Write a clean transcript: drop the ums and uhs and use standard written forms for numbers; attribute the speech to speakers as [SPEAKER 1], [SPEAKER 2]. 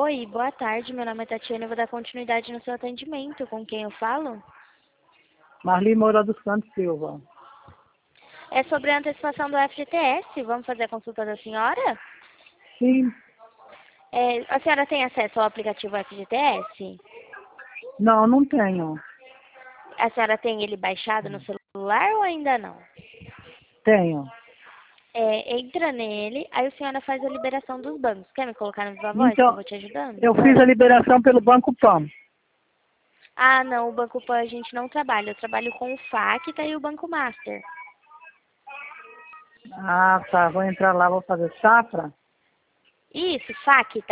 [SPEAKER 1] Oi, boa tarde. Meu nome é Tatiana. Eu vou dar continuidade no seu atendimento. Com quem eu falo?
[SPEAKER 2] Marli Moura dos Santos Silva.
[SPEAKER 1] É sobre a antecipação do FGTS. Vamos fazer a consulta da senhora?
[SPEAKER 2] Sim.
[SPEAKER 1] A senhora tem acesso ao aplicativo FGTS?
[SPEAKER 2] Não, não tenho.
[SPEAKER 1] A senhora tem ele baixado no celular ou ainda não?
[SPEAKER 2] Tenho.
[SPEAKER 1] Entra nele, aí a senhora faz a liberação dos bancos. Quer me colocar no Viva Voz que eu
[SPEAKER 2] Então,
[SPEAKER 1] vou te ajudando?
[SPEAKER 2] eu fiz a liberação pelo Banco PAN.
[SPEAKER 1] Ah, não, o Banco Pan a gente não trabalha. Eu trabalho com o Facta e o Banco Master.
[SPEAKER 2] Ah, tá. Vou entrar lá, vou fazer safra.
[SPEAKER 1] Isso, Facta.